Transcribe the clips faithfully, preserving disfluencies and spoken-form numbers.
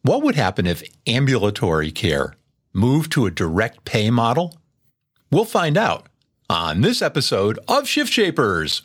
What would happen if ambulatory care moved to a direct pay model? We'll find out on this episode of Shift Shapers.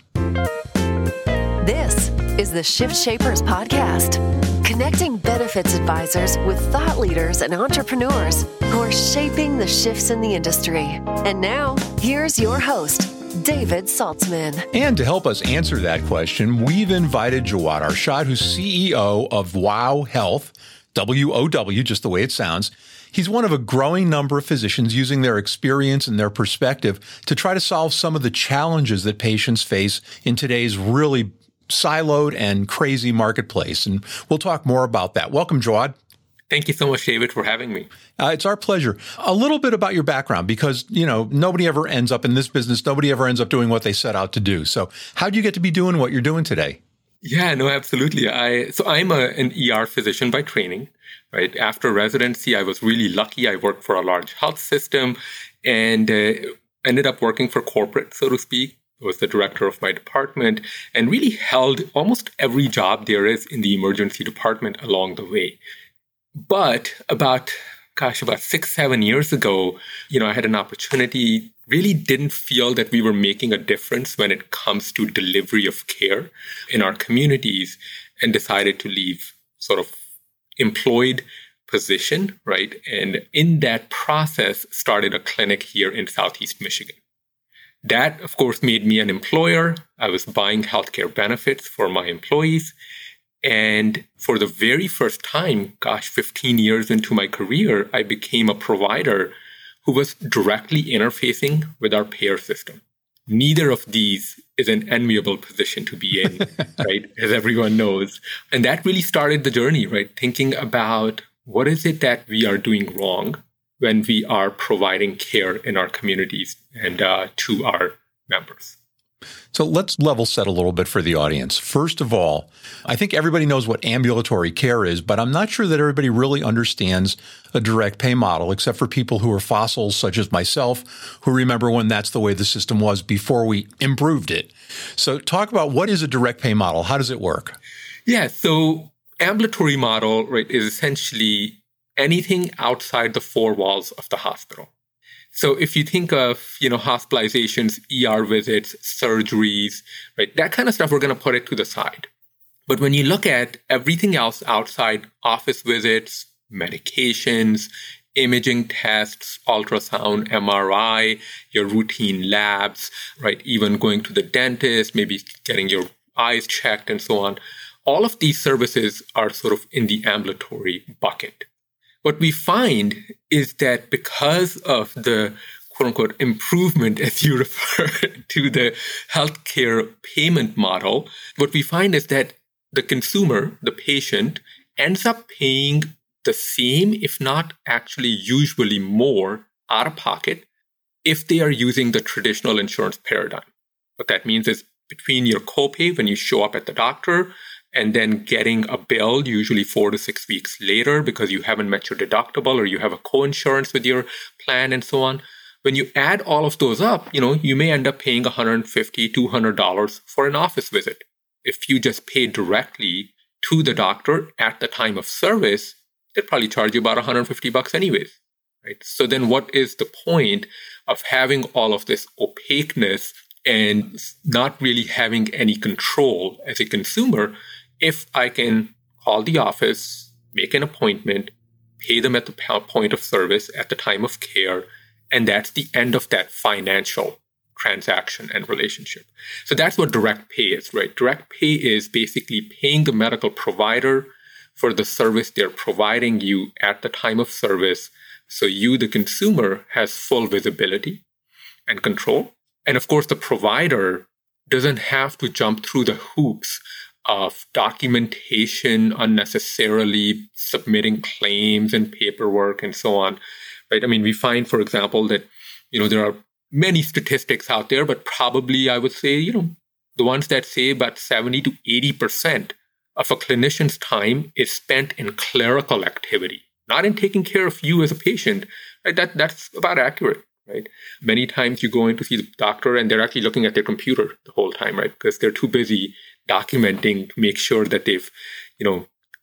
This is the Shift Shapers podcast, connecting benefits advisors with thought leaders and entrepreneurs who are shaping the shifts in the industry. And now, here's your host, David Saltzman. And to help us answer that question, we've invited Jawad Arshad, who's C E O of WOW Health, W O W, just the way it sounds. He's one of a growing number of physicians using their experience and their perspective to try to solve some of the challenges that patients face in today's really siloed and crazy marketplace. And we'll talk more about that. Welcome, Jawad. Thank you so much, David, for having me. Uh, it's our pleasure. A little bit about your background, because, you know, nobody ever ends up in this business. Nobody ever ends up doing what they set out to do. So how do you get to be doing what you're doing today? Yeah, no, absolutely. I so I'm a, an E R physician by training, right? After residency, I was really lucky. I worked for a large health system and uh, ended up working for corporate, so to speak. I was the director of my department and really held almost every job there is in the emergency department along the way. But about, gosh, about six, seven years ago, you know, I had an opportunity, really didn't feel that we were making a difference when it comes to delivery of care in our communities, and decided to leave sort of employed position, right? And in that process, started a clinic here in Southeast Michigan. That, of course, made me an employer. I was buying healthcare benefits for my employees. And for the very first time, gosh, fifteen years into my career, I became a provider who was directly interfacing with our payer system. Neither of these is an enviable position to be in, right? As everyone knows. And that really started the journey, right? Thinking about what is it that we are doing wrong when we are providing care in our communities and uh, to our members. So let's level set a little bit for the audience. First of all, I think everybody knows what ambulatory care is, but I'm not sure that everybody really understands a direct pay model, except for people who are fossils such as myself, who remember when that's the way the system was before we improved it. So talk about, what is a direct pay model? How does it work? Yeah, so ambulatory model, right, is essentially anything outside the four walls of the hospital. So if you think of, you know, hospitalizations, E R visits, surgeries, right, that kind of stuff, we're going to put it to the side. But when you look at everything else outside office visits, medications, imaging tests, ultrasound, M R I, your routine labs, right, even going to the dentist, maybe getting your eyes checked and so on, all of these services are sort of in the ambulatory bucket. What we find is that because of the quote-unquote improvement, as you refer to the healthcare payment model, what we find is that the consumer, the patient, ends up paying the same, if not actually usually more, out of pocket if they are using the traditional insurance paradigm. What that means is between your copay when you show up at the doctor and then getting a bill usually four to six weeks later because you haven't met your deductible or you have a co-insurance with your plan and so on. When you add all of those up, you know, you may end up paying one hundred fifty dollars, two hundred dollars for an office visit. If you just pay directly to the doctor at the time of service, they'd probably charge you about one hundred fifty bucks anyways, right? So then what is the point of having all of this opaqueness and not really having any control as a consumer if I can call the office, make an appointment, pay them at the point of service at the time of care, and that's the end of that financial transaction and relationship. So that's what direct pay is, right? Direct pay is basically paying the medical provider for the service they're providing you at the time of service, so you, the consumer, has full visibility and control. And of course, the provider doesn't have to jump through the hoops of documentation, unnecessarily submitting claims and paperwork and so on, right? I mean, we find, for example, that, you know, there are many statistics out there, but probably I would say, you know, the ones that say about seventy to eighty percent of a clinician's time is spent in clerical activity, not in taking care of you as a patient, right? That, that's about accurate. Right? Many times you go in to see the doctor and they're actually looking at their computer the whole time, right? Because they're too busy documenting to make sure that they've, you know,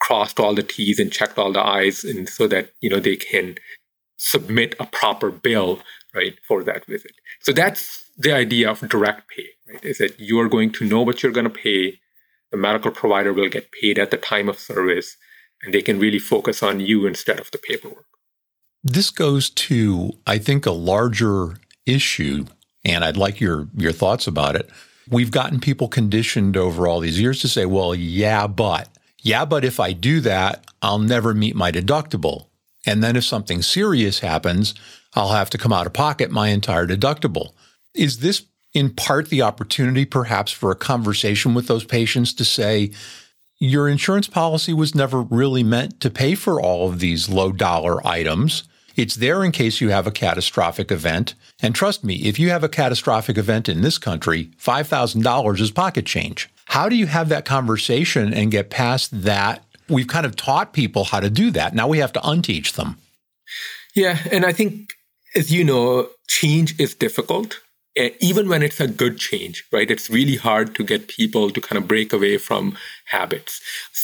crossed all the T's and checked all the I's, and so that, you know, they can submit a proper bill, right, for that visit. So that's the idea of direct pay, right, is that you are going to know what you're going to pay. The medical provider will get paid at the time of service, and they can really focus on you instead of the paperwork. This goes to, I think, a larger issue, and I'd like your your thoughts about it. We've gotten people conditioned over all these years to say, well, yeah, but. Yeah, but if I do that, I'll never meet my deductible. And then if something serious happens, I'll have to come out of pocket my entire deductible. Is this in part the opportunity perhaps for a conversation with those patients to say, your insurance policy was never really meant to pay for all of these low dollar items. It's there in case you have a catastrophic event. And trust me, if you have a catastrophic event in this country, five thousand dollars is pocket change. How do you have that conversation and get past that? We've kind of taught people how to do that. Now we have to unteach them. Yeah. And I think, as you know, change is difficult. Even when it's a good change, right? It's really hard to get people to kind of break away from habits.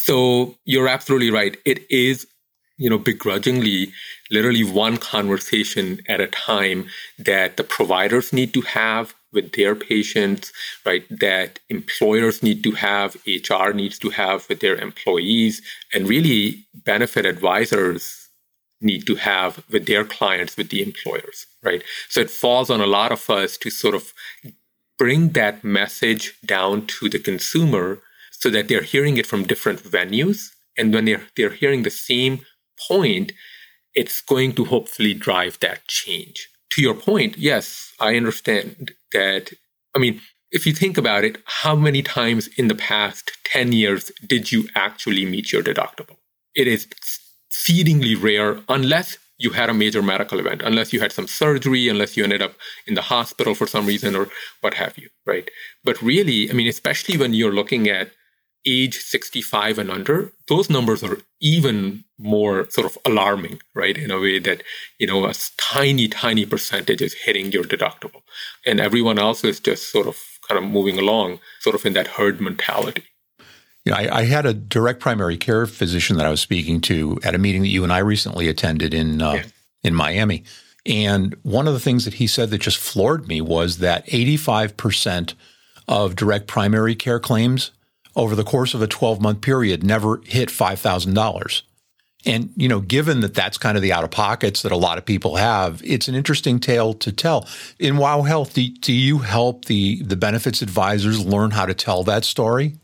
So you're absolutely right. It is, you know, begrudgingly, literally one conversation at a time that the providers need to have with their patients, right? That employers need to have, H R needs to have with their employees, and really benefit advisors need to have with their clients, with the employers, right? So it falls on a lot of us to sort of bring that message down to the consumer so that they're hearing it from different venues. And when they're, they're hearing the same point, it's going to hopefully drive that change. To your point, yes, I understand that. I mean, if you think about it, how many times in the past ten years did you actually meet your deductible? It is exceedingly rare unless you had a major medical event, unless you had some surgery, unless you ended up in the hospital for some reason or what have you, right? But really, I mean, especially when you're looking at age sixty-five and under, those numbers are even more sort of alarming, right? In a way that, you know, a tiny, tiny percentage is hitting your deductible. And everyone else is just sort of kind of moving along, sort of in that herd mentality. You know, I, I had a direct primary care physician that I was speaking to at a meeting that you and I recently attended in uh, yeah. in Miami. And one of the things that he said that just floored me was that eighty-five percent of direct primary care claims over the course of a twelve-month period never hit five thousand dollars. And, you know, given that that's kind of the out-of-pockets that a lot of people have, it's an interesting tale to tell. In Wow Health, do, do you help the, the benefits advisors learn how to tell that story?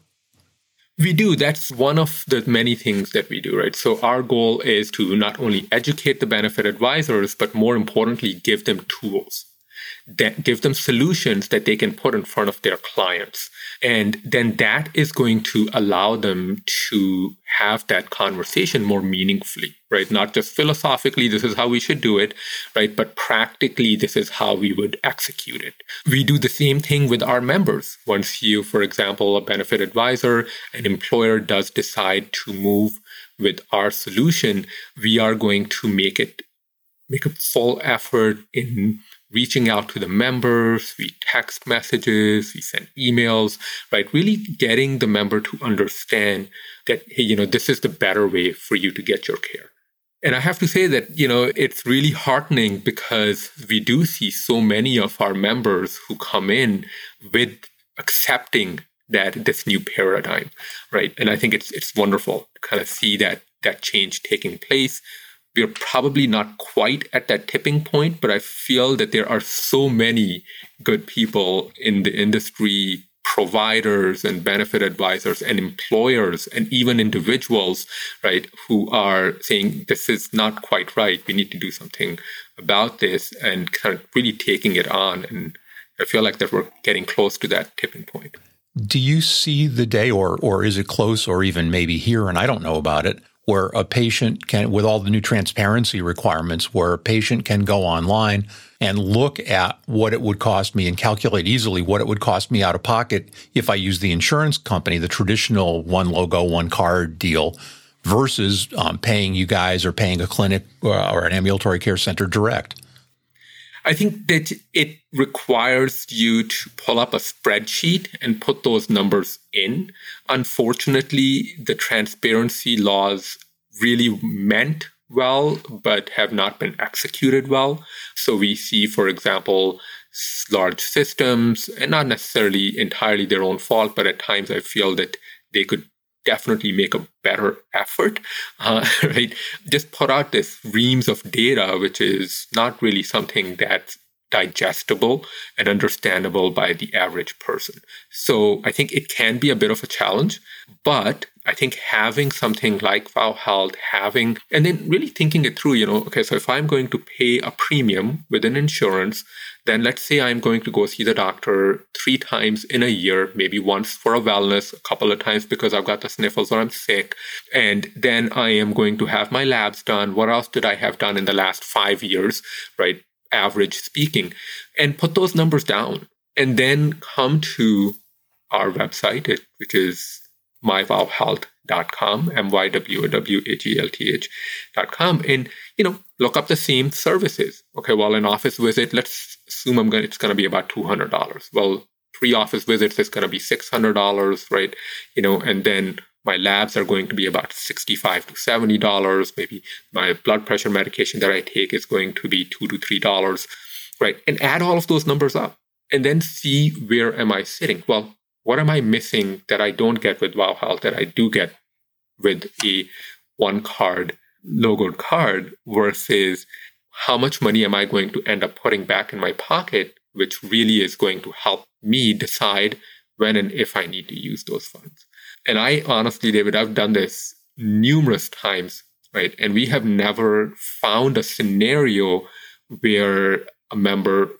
We do. That's one of the many things that we do, right? So our goal is to not only educate the benefit advisors, but more importantly, give them tools, that give them solutions that they can put in front of their clients. And then that is going to allow them to have that conversation more meaningfully, right? Not just philosophically, this is how we should do it, right? But practically, this is how we would execute it. We do the same thing with our members. Once you, for example, a benefit advisor, an employer does decide to move with our solution, we are going to make it, make a full effort in reaching out to the members. We text messages, we send emails, right? Really getting the member to understand that, hey, you know, this is the better way for you to get your care. And I have to say that, you know, it's really heartening because we do see so many of our members who come in with accepting that this new paradigm, right? And I think it's it's wonderful to kind of see that that change taking place. We're probably not quite at that tipping point, but I feel that there are so many good people in the industry, providers and benefit advisors and employers and even individuals, right, who are saying this is not quite right. We need to do something about this and kind of really taking it on. And I feel like that we're getting close to that tipping point. Do you see the day, or or is it close, or even maybe here, and I don't know about it, where a patient can, with all the new transparency requirements, where a patient can go online and look at what it would cost me and calculate easily what it would cost me out of pocket if I use the insurance company, the traditional one logo, one card deal, versus um, paying you guys or paying a clinic or, or an ambulatory care center direct? I think that it requires you to pull up a spreadsheet and put those numbers in. Unfortunately, the transparency laws really meant well, but have not been executed well. So we see, for example, large systems, and not necessarily entirely their own fault, but at times I feel that they could definitely make a better effort, uh, right? Just put out this reams of data, which is not really something that's digestible and understandable by the average person. So I think it can be a bit of a challenge, but I think having something like Wow Health, having, and then really thinking it through, you know, okay, so if I'm going to pay a premium within insurance, then let's say I'm going to go see the doctor three times in a year, maybe once for a wellness, a couple of times because I've got the sniffles or I'm sick. And then I am going to have my labs done. What else did I have done in the last five years, right? Average speaking, and put those numbers down. And then come to our website, which is my wow health dot com, M Y W O W H E L T H dot com, and, you know, look up the same services. Okay, well, an office visit, let's assume I'm going it's going to be about two hundred dollars. Well, three office visits is going to be six hundred dollars, right? You know, and then my labs are going to be about sixty-five to seventy dollars. Maybe my blood pressure medication that I take is going to be two to three dollars, right? And add all of those numbers up and then see where am I sitting? Well, what am I missing that I don't get with Wow Health that I do get with a one card, logoed card, versus how much money am I going to end up putting back in my pocket, which really is going to help me decide when and if I need to use those funds. And I honestly, David, I've done this numerous times, right? And we have never found a scenario where a member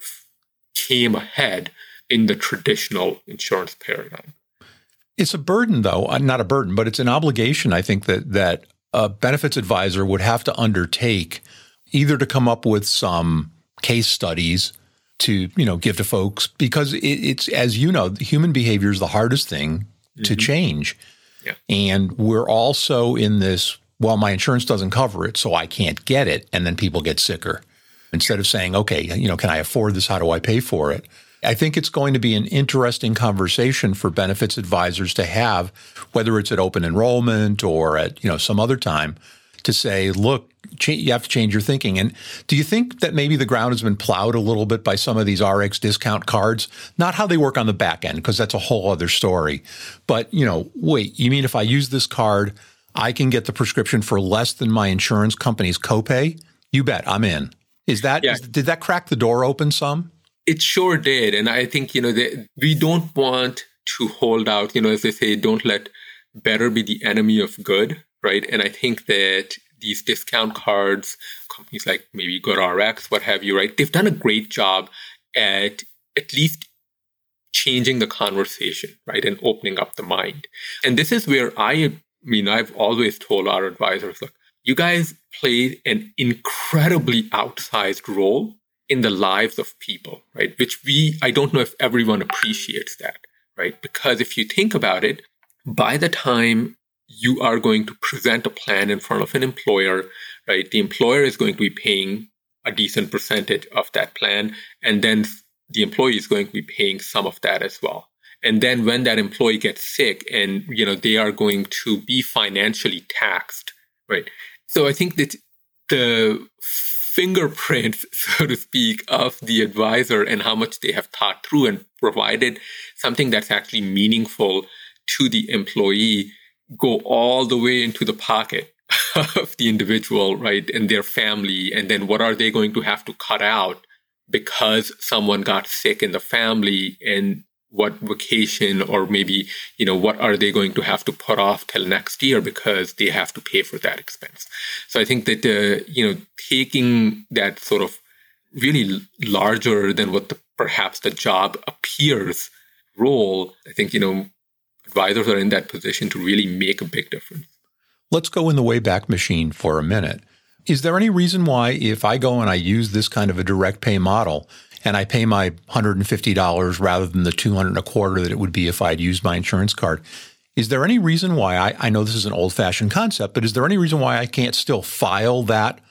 came ahead in the traditional insurance paradigm. It's a burden, though, not a burden, but it's an obligation, I think, that that a benefits advisor would have to undertake, either to come up with some case studies to, you know, give to folks, because it, it's, as you know, human behavior is the hardest thing to mm-hmm. change. Yeah. And we're also in this, well, my insurance doesn't cover it, so I can't get it. And then people get sicker. Instead of saying, okay, you know, can I afford this? How do I pay for it? I think it's going to be an interesting conversation for benefits advisors to have, whether it's at open enrollment or at, you know, some other time, to say, look, ch- you have to change your thinking. And do you think that maybe the ground has been plowed a little bit by some of these R X discount cards? Not how they work on the back end, because that's a whole other story. But, you know, wait, you mean if I use this card, I can get the prescription for less than my insurance company's copay? You bet, I'm in. Is that, yeah. is, did that crack the door open some? It sure did. And I think, you know, they, we don't want to hold out, you know, as they say, don't let better be the enemy of good, right? And I think that these discount cards, companies like maybe GoodRx, what have you, right? They've done a great job at at least changing the conversation, right? And opening up the mind. And this is where I, I mean, I've always told our advisors, look, you guys played an incredibly outsized role in the lives of people, right? Which we, I don't know if everyone appreciates that, right? Because if you think about it, by the time you are going to present a plan in front of an employer, right? The employer is going to be paying a decent percentage of that plan. And then the employee is going to be paying some of that as well. And then when that employee gets sick and, you know, they are going to be financially taxed, right? So I think that the fingerprint, so to speak, of the advisor and how much they have thought through and provided something that's actually meaningful to the employee go all the way into the pocket of the individual, right, and their family. And then what are they going to have to cut out because someone got sick in the family, and what vacation or maybe, you know, what are they going to have to put off till next year because they have to pay for that expense. So I think that, uh, you know, taking that sort of really larger than what the, perhaps the job appears role, I think, you know, advisors are in that position to really make a big difference. Let's go in the Wayback Machine for a minute. Is there any reason why if I go and I use this kind of a direct pay model and I pay my one hundred fifty dollars rather than the two hundred dollars and a quarter that it would be if I'd used my insurance card, is there any reason why, I, I know this is an old-fashioned concept, but is there any reason why I can't still file that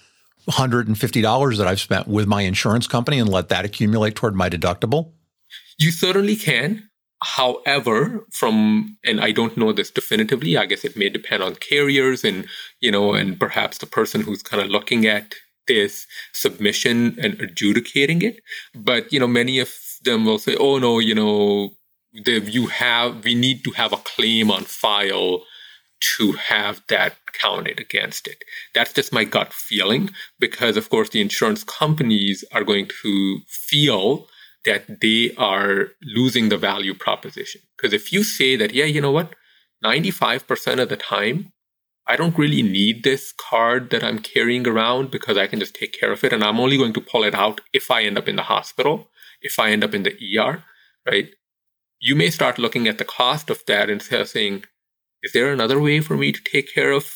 one hundred fifty dollars that I've spent with my insurance company and let that accumulate toward my deductible? You certainly can. However, from, and I don't know this definitively, I guess it may depend on carriers and, you know, and perhaps the person who's kind of looking at this submission and adjudicating it. But, you know, many of them will say, oh, no, you know, the, you have, we need to have a claim on file to have that counted against it. That's just my gut feeling, because, of course, the insurance companies are going to feel that they are losing the value proposition. Because if you say that, yeah, you know what, ninety-five percent of the time, I don't really need this card that I'm carrying around because I can just take care of it. And I'm only going to pull it out if I end up in the hospital, if I end up in the E R, right? You may start looking at the cost of that and saying, is there another way for me to take care of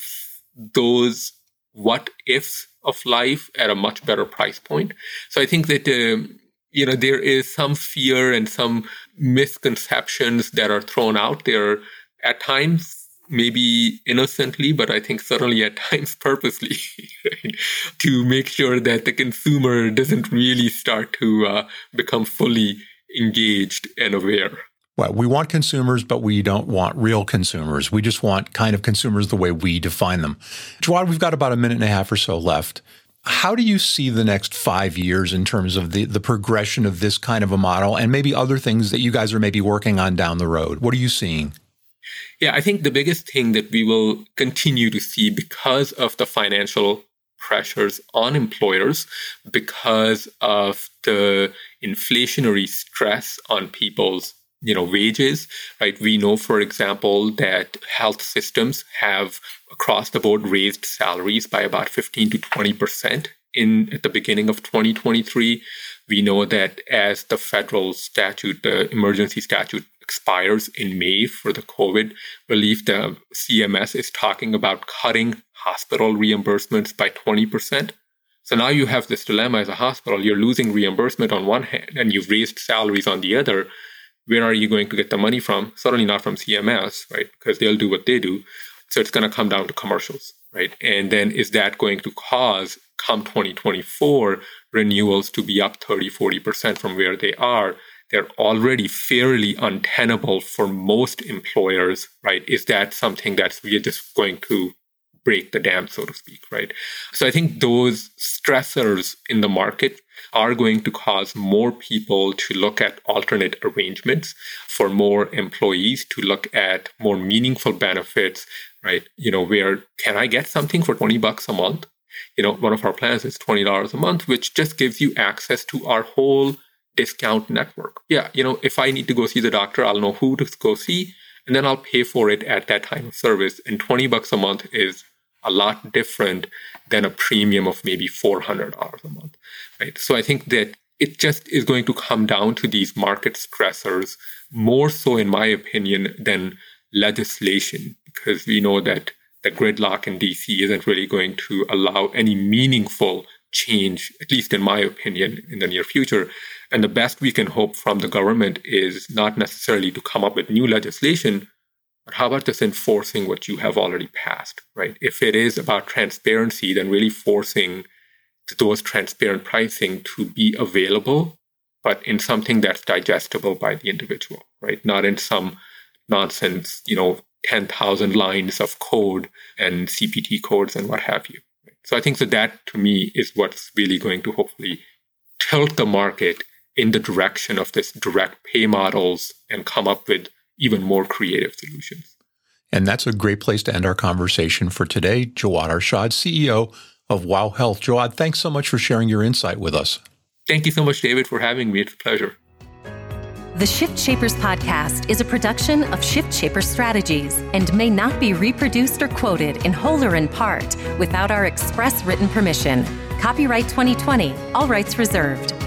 those what ifs of life at a much better price point? So I think that, um, you know, there is some fear and some misconceptions that are thrown out there at times, maybe innocently, but I think certainly at times purposely, right? To make sure that the consumer doesn't really start to uh, become fully engaged and aware. Well, we want consumers, but we don't want real consumers. We just want kind of consumers the way we define them. Jawad, we've got about a minute and a half or so left. How do you see the next five years in terms of the, the progression of this kind of a model and maybe other things that you guys are maybe working on down the road? What are you seeing? Yeah, I think the biggest thing that we will continue to see because of the financial pressures on employers, because of the inflationary stress on people's you know, wages, right? We know, for example, that health systems have across the board raised salaries by about fifteen to twenty percent in at the beginning of twenty twenty-three. We know that as the federal statute, the emergency statute expires in May for the COVID relief, the C M S is talking about cutting hospital reimbursements by twenty percent. So now you have this dilemma as a hospital. You're losing reimbursement on one hand and you've raised salaries on the other. Where are you going to get the money from? Certainly not from C M S, right? Because they'll do what they do. So it's going to come down to commercials, right? And then is that going to cause, come twenty twenty-four, renewals to be up thirty, forty percent from where they are? They're already fairly untenable for most employers, right? Is that something that's we're just going to break the dam, so to speak, right? So I think those stressors in the market are going to cause more people to look at alternate arrangements, for more employees to look at more meaningful benefits, right? You know, where can I get something for twenty bucks a month? You know, one of our plans is twenty dollars a month, which just gives you access to our whole discount network. Yeah, you know, if I need to go see the doctor, I'll know who to go see, and then I'll pay for it at that time of service. And twenty bucks a month is a lot different than a premium of maybe four hundred dollars a month, right? So I think that it just is going to come down to these market stressors, more so in my opinion than legislation, because we know that the gridlock in D C isn't really going to allow any meaningful change, at least in my opinion, in the near future. And the best we can hope from the government is not necessarily to come up with new legislation, but how about just enforcing what you have already passed, right? If it is about transparency, then really forcing those transparent pricing to be available, but in something that's digestible by the individual, right? Not in some nonsense, you know, ten thousand lines of code and C P T codes and what have you. So I think that that, to me, is what's really going to hopefully tilt the market in the direction of this direct pay models and come up with even more creative solutions. And that's a great place to end our conversation for today. Jawad Arshad, C E O of Wow Health. Jawad, thanks so much for sharing your insight with us. Thank you so much, David, for having me. It's a pleasure. The Shift Shapers podcast is a production of Shift Shaper Strategies and may not be reproduced or quoted in whole or in part without our express written permission. Copyright twenty twenty, all rights reserved.